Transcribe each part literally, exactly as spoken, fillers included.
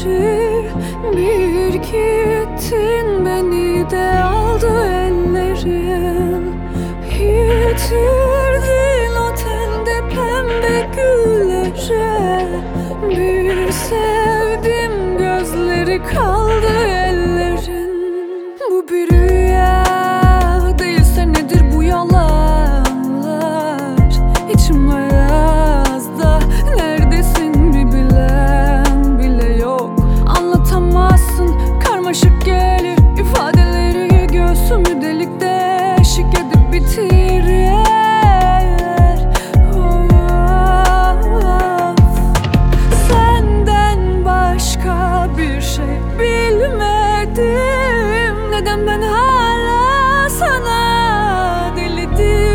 gerçi. Bir gittin, beni de aldı ellerin. Yitirdin o tende pembe güllere. Bir sevdim, gözleri kaldı ellerin. Bu bir rüya değilse nedir bu yalanlar? İçim ayazda, neredesin bir bilen bile yok. Anlatamazsın, karmaşık gelir ifadeleri. Göğsümü delik deşik edip bitirir. Of. Senden başka bir şey bilmedim. Neden ben hala sana deli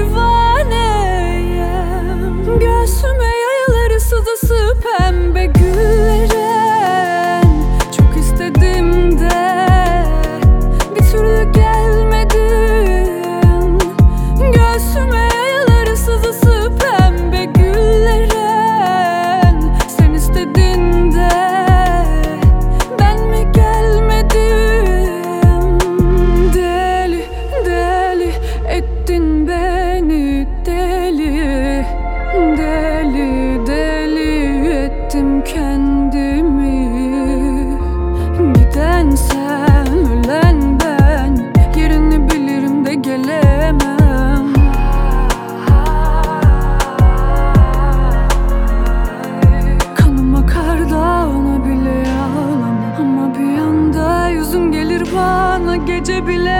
divaneyim? Göğsüme yayılır sızısı pembe güllerin. Çok istedim de bir türlü gelmedin. Göğsüme yayılır sızısı pembe güllerin. Sen istedin de ben mi gelmedim? Deli deli ettin beni, deli deli deli ettim kendimi. Giden sen, ölen ben, yerini bilirim de gelemem. Kanım akar da ona bile ağlamam. Ama bir anda yüzün gelir bana gece bile.